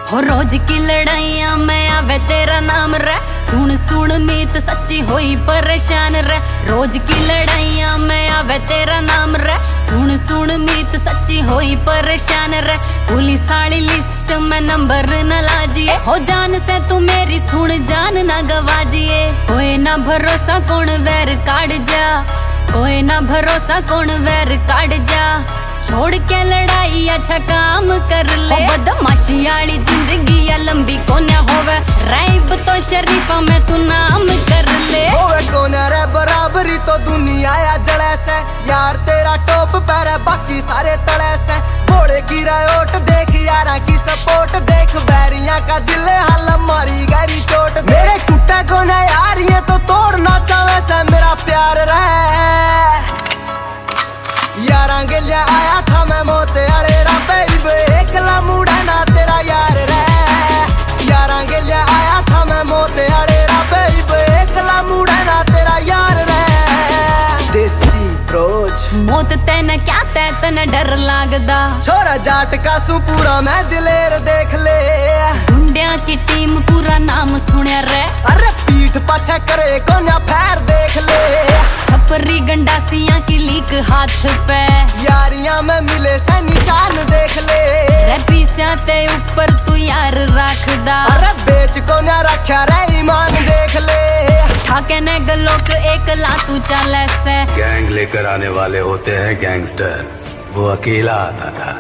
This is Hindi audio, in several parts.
हो रोज की लड़ाइयां में आवे तेरा नाम रे, सुन सुन मीत सच्ची होई परेशान रे। रोज की लड़ाइयां में आवे तेरा नाम रे, सुन सुन मीत सच्ची होई परेशान रे। पुलिस वाली लिस्ट में नंबर न लाजिए, हो जान से तू मेरी सुन जान ना गवाजिए। कोई ना भरोसा कौन वैर काट जा, कोई ना भरोसा कौन वैर काट जा। छोड़ के लड़ाई अच्छा काम कर ले, बदमाशी वाली जिंदगी या लंबी कोन्या होवे। राइब तो शरीफा में तू नाम कर ले, होवे कोन्या रे बराबरी तो दुनिया या जड़े से। यार तेरा टॉप पैर है बाकी सारे तले से। घोड़े की रायोट देख यारा की सपोर्ट देख, बैरिया का दिल हाल मारी गहरी चोट। मेरे टूटे कोने यार ये तो तोड़ना चाहे से मेरा प्यार रहे। यारा गलिया आया था मैं मोते अड़े राबे, एकला मुड़ा ना तेरा यार रे। यारा गलिया आया था मैं मोते अड़े राबे, एकला मुड़ा ना तेरा यार रे। देसी प्रोच मौत तेने क्या तैतने डर लागदा, छोरा जाट का सू पूरा मैं दिलेर देख ले। गुंडिया की टीम पूरा नाम सुने रे, अरे पीठ पाछे करे कोन्या फैर देख ले। छपरी गंडासियां की लीक हाथ पे, यारियां में मिले से निशान देख ले। पीछा ते ऊपर तू यार रखदा, अरे बेच कोन्या रखा रे ईमान देख ले। ठाके ने गलोक एक लातू चले से, गैंग लेकर आने वाले होते हैं गैंगस्टर, वो अकेला आता था।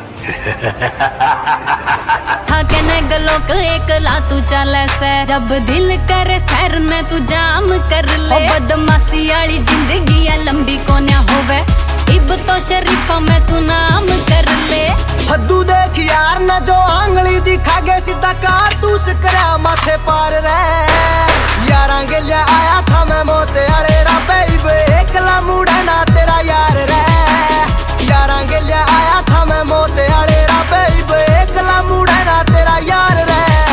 ठाके ने गलोक एक लातू चले से, जब दिल करे सैर ने तू जाम कर ले। बदमाशी वाली जिंदगी या लंबी कोन्या होवे, इब तो शरीफा में तू नाम कर ले। फद्दू देख यार न जो आंगली दिखागे सीधा कारतूस करा माथे पार रे। यारा गलिया आया था मैं मोते अड़े राबे, एकला मुड़ा ना तेरा यार रे। यारा गलिया आया था मैं मोते अड़े राबे, एकला मुड़ा ना तेरा यार रे।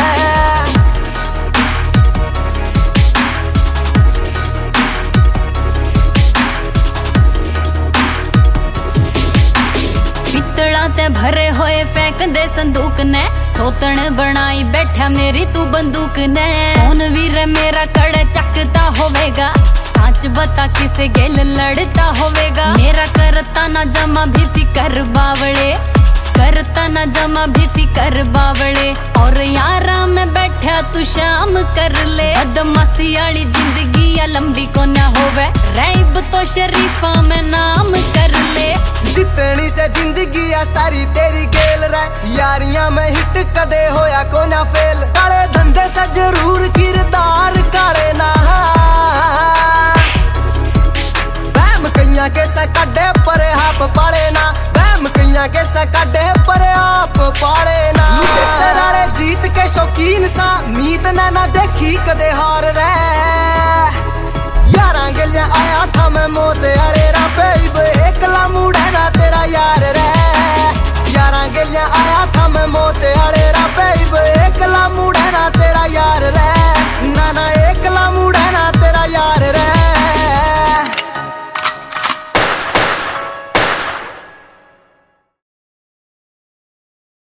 पितला ते भरे होए फेंक दे संदूक ने, सोतन बनाई बैठा मेरी तू बंदूक ने। कौन वीर मेरा कड़ चकता होवेगा, सच बता किसे गेल लड़ता होवेगा। मेरा करता ना जमा भी फिकर बावड़े, करता ना जमा भी फिकर बावड़े। और यारा में बैठा तू शाम कर ले, बदमाशी वाली जिंदगी या लंबी को ना होवे। राइब तो शरीफा में नाम कर ले, जितनी से जिंदगी या सारी तेरी गेल रे। यारियां में हिट कदे होया को ना फेल, काले धंधे से जरूर किरदार काले ना। बैम कैया के से कड्डे परे हाप पाले ना, बैम कैया के से कड्डे परे आप पाले ना। सराले जीत के शौकीन सा मीत ना देखी कदे हार रे। यारा गलिया आया था मैं मोते अड़े रा,